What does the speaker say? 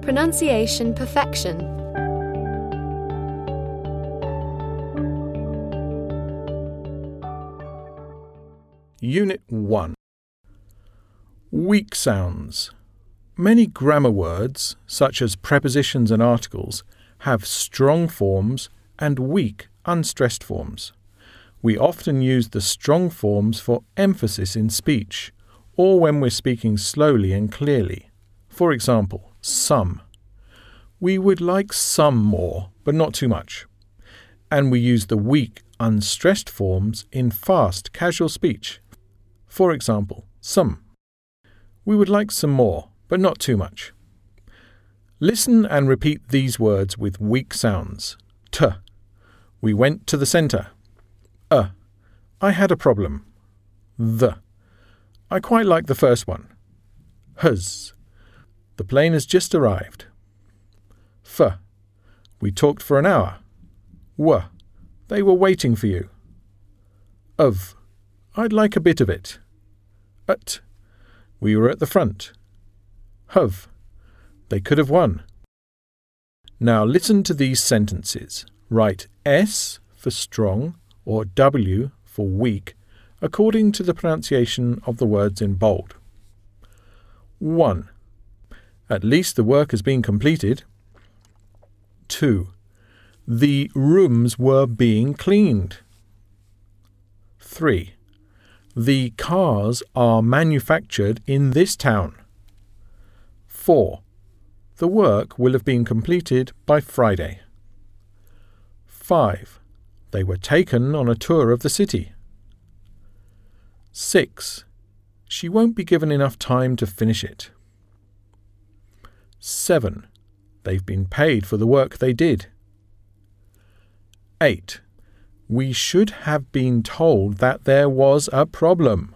Pronunciation perfection. Unit 1. Weak sounds. Many grammar words, such as prepositions and articles, have strong forms and weak, unstressed forms. We often use the strong forms for emphasis in speech, or when we're speaking slowly and clearly. For example, some. We would like some more, but not too much. And we use the weak, unstressed forms in fast, casual speech. For example, some. We would like some more, but not too much. Listen and repeat these words with weak sounds. T. We went to the centre. I had a problem. The. I quite like the first one. Huz. The plane has just arrived. F. We talked for an hour. W. They were waiting for you. Of. I'd like a bit of it. At. We were at the front. Have. They could have won. Now listen to these sentences. Write S for strong or W for weak according to the pronunciation of the words in bold. 1. At least the work has been completed. 2. The rooms were being cleaned. 3. The cars are manufactured in this town. 4. The work will have been completed by Friday. 5. They were taken on a tour of the city. 6. She won't be given enough time to finish it. 7. They've been paid for the work they did. 8. We should have been told that there was a problem.